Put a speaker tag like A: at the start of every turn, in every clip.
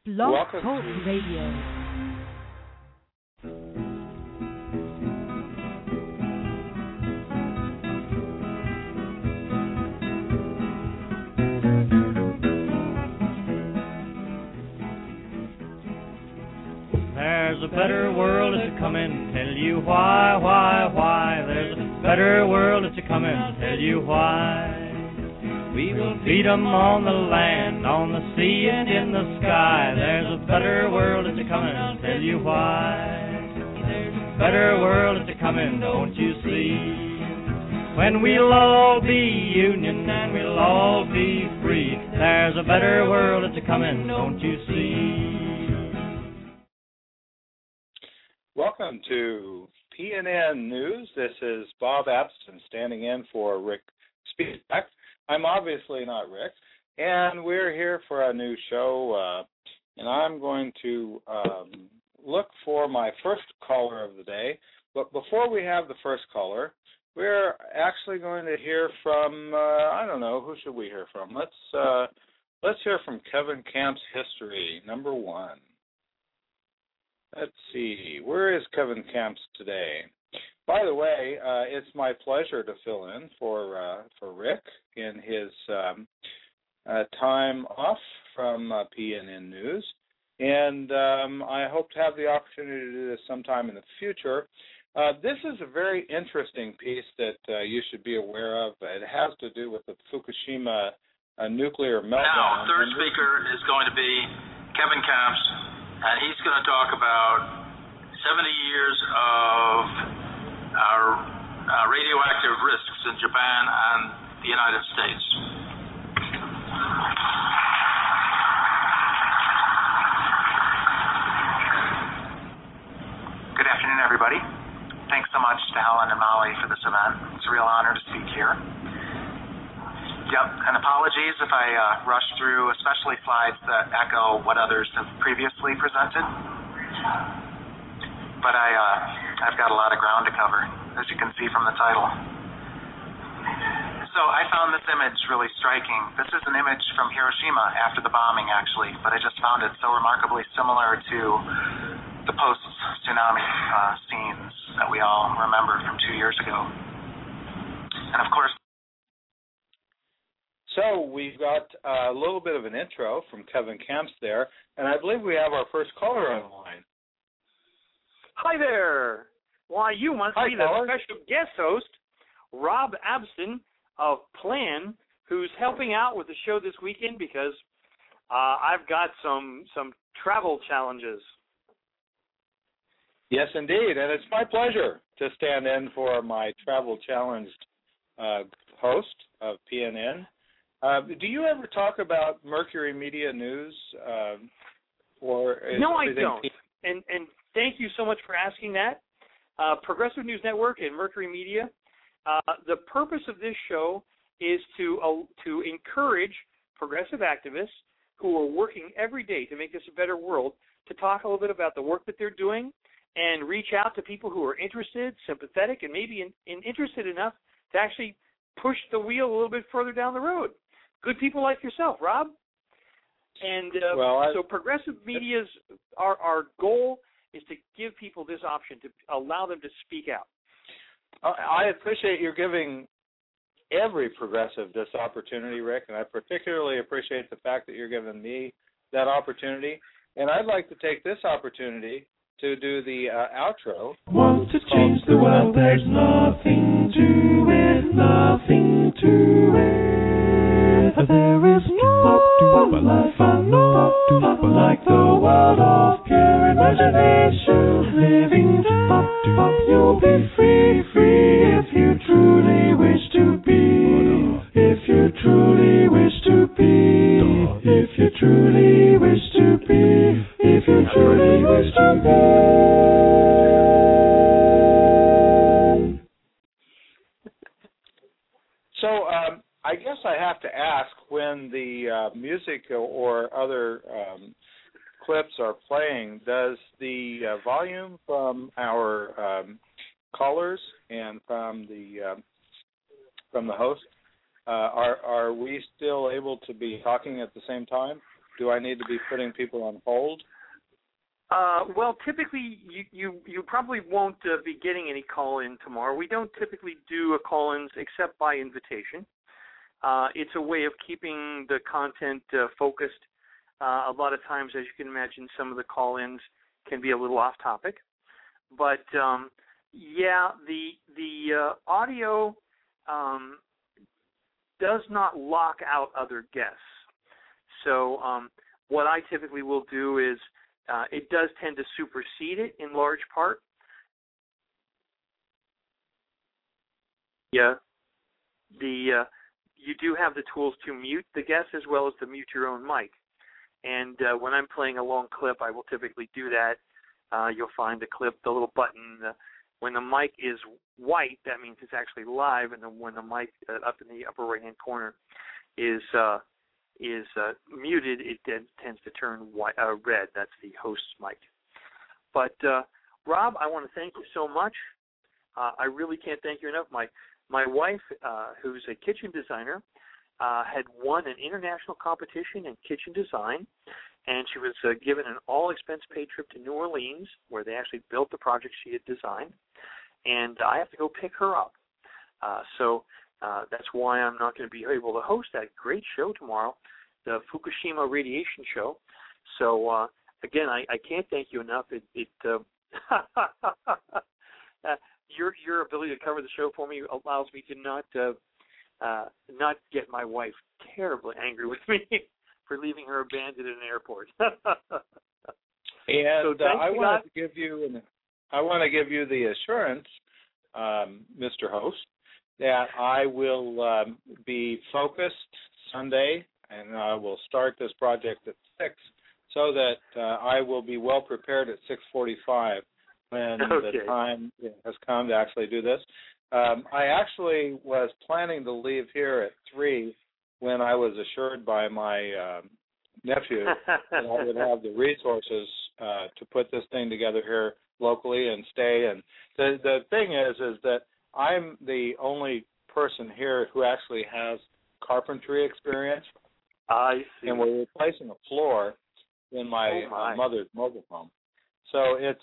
A: Blog
B: Welcome
A: Talk
B: to
A: Radio.
C: There's a better world that's a comin', tell you why. There's a better world that's a comin', tell you why. We will feed 'em on the land, on the sea and in the sky. There's a better world that's a comin', tell you why. There's a better world that's a comin', don't you see? When we'll all be union and we'll all be free. There's a better world that's a comin', don't you see?
B: Welcome to PNN News. This is Bob Abston standing in for Rick Spisak. I'm obviously not Rick, and we're here for a new show, and I'm going to look for my first caller of the day. But before we have the first caller, we're actually going to hear from, I don't know, who should we hear from? Let's hear from Kevin Camp's History, number 1. Let's see, where is Kevin Camps today? By the way, it's my pleasure to fill in for Rick in his time off from PNN News, and I hope to have the opportunity to do this sometime in the future. This is a very interesting piece that you should be aware of. It has to do with the Fukushima nuclear meltdown.
D: Now, third speaker is going to be Kevin Camps, and he's going to talk about 70 years of radioactive risks in Japan and the United States.
E: Good afternoon, everybody. Thanks so much to Helen and Molly for this event. It's a real honor to speak here. Yep, and apologies if I rush through, especially slides that echo what others have previously presented. But I've got a lot of ground to cover, as you can see from the title. So I found this image really striking. This is an image from Hiroshima after the bombing, actually, but I just found it so remarkably similar to the post-tsunami scenes that we all remember from 2 years ago. And of course,
B: so we've got a little bit of an intro from Kevin Camps there, and I believe we have our first caller on the line.
F: Hi there. Why, you must be the special guest host, Rob Abston of Plan, who's helping out with the show this weekend because I've got some travel challenges.
B: Yes, indeed, and it's my pleasure to stand in for my travel-challenged host of PNN. Do you ever talk about Mercury Media News?
F: No, I don't. And thank you so much for asking that. Progressive News Network and Mercury Media. The purpose of this show is to encourage progressive activists who are working every day to make this a better world to talk a little bit about the work that they're doing and reach out to people who are interested, sympathetic, and maybe interested enough to actually push the wheel a little bit further down the road. Good people like yourself, Rob. And so progressive media's, our goal is to give people this option, to allow them to speak out.
B: I appreciate you giving every progressive this opportunity, Rick, and I particularly appreciate the fact that you're giving me that opportunity. And I'd like to take this opportunity to do the outro.
G: Want to change the world, there's nothing to it, nothing to it. There is no life I know like the world of pure imagination. Living you'll be free if you truly wish to be. If you truly wish to be. If you truly wish to be. If you truly wish to be.
B: So, I guess I have to ask, when the music or other clips are playing, does the volume from our callers and from the host, are we still able to be talking at the same time? do I need to be putting people on hold?
F: Well, typically you probably won't be getting any call-in tomorrow. We don't typically do a call-ins except by invitation. It's a way of keeping the content focused. A lot of times, as you can imagine, some of the call-ins can be a little off-topic. But, the audio does not lock out other guests. So what I typically will do is it does tend to supersede it in large part. Yeah. You do have the tools to mute the guest as well as to mute your own mic. And when I'm playing a long clip, I will typically do that. You'll find the clip, the little button. When the mic is white, that means it's actually live, and then when the mic up in the upper right-hand corner is muted, it then tends to turn red. That's the host's mic. But Rob, I want to thank you so much. I really can't thank you enough. My wife, who's a kitchen designer, had won an international competition in kitchen design, and she was given an all-expense-paid trip to New Orleans, where they actually built the project she had designed, and I have to go pick her up. So that's why I'm not going to be able to host that great show tomorrow, the Fukushima radiation show. So, again, I can't thank you enough. Your ability to cover the show for me allows me to not get my wife terribly angry with me for leaving her abandoned in an airport.
B: And so I want to give you the assurance, Mr. Host, that I will be focused Sunday, and I will start this project at 6, so that I will be well prepared at 6:45 when the time has come to actually do this. I actually was planning to leave here at 3 when I was assured by my nephew that I would have the resources to put this thing together here locally and stay. And the thing is that I'm the only person here who actually has carpentry experience.
F: I see.
B: And we're replacing a floor in my mother's mobile home. So it's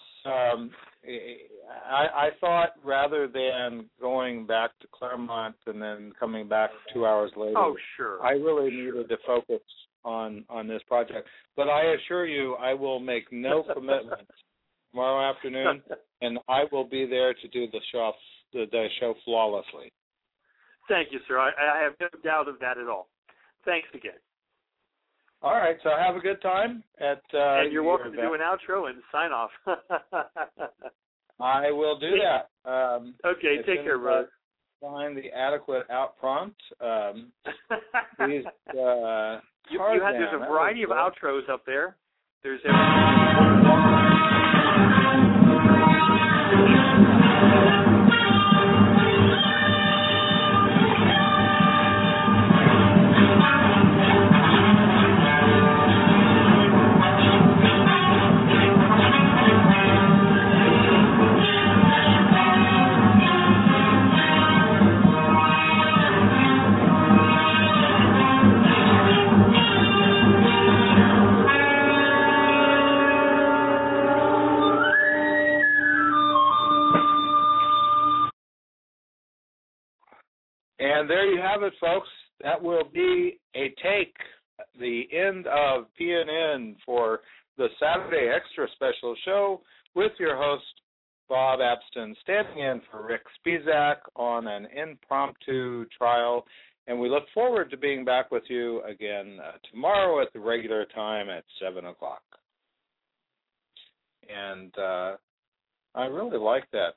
B: I thought rather than going back to Claremont and then coming back 2 hours later, I really needed to focus on this project. But I assure you, I will make no commitments tomorrow afternoon, and I will be there to do the show flawlessly.
F: Thank you, sir. I have no doubt of that at all. Thanks again.
B: All right, so have a good time at
F: and you're welcome to do an outro and sign off.
B: I will do that.
F: Okay, take care, brother.
B: Find the adequate out prompt. Please,
F: there's a variety of outros up there. There's
B: And there you have it, folks. That will be the end of PNN for the Saturday Extra Special show with your host, Bob Abston, standing in for Rick Spizak on an impromptu trial. And we look forward to being back with you again tomorrow at the regular time at 7 o'clock. And I really like that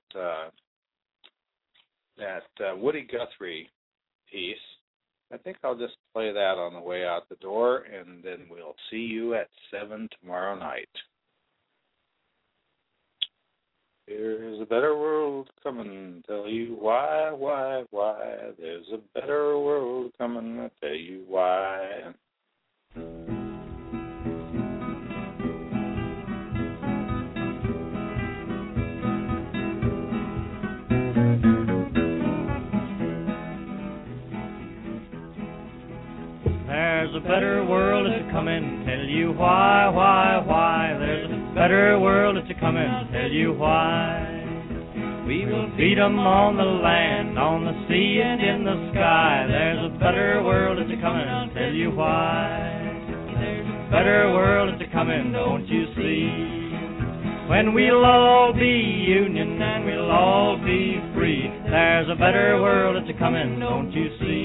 B: Woody Guthrie piece. I think I'll just play that on the way out the door, and then we'll see you at 7 tomorrow night. There's a better world coming, tell you why. There's a better world coming, I'll tell you why.
C: There's a better world world that's a-comin', tell you why. There's a better world that's a-comin', tell you why. We will feed 'em on the land, on the sea, and in the sky. There's a better world that's a-comin', tell you why. There's a better world that's a-comin', don't you see? When we'll all be union and we'll all be free, there's a better world that's a-comin', don't you see?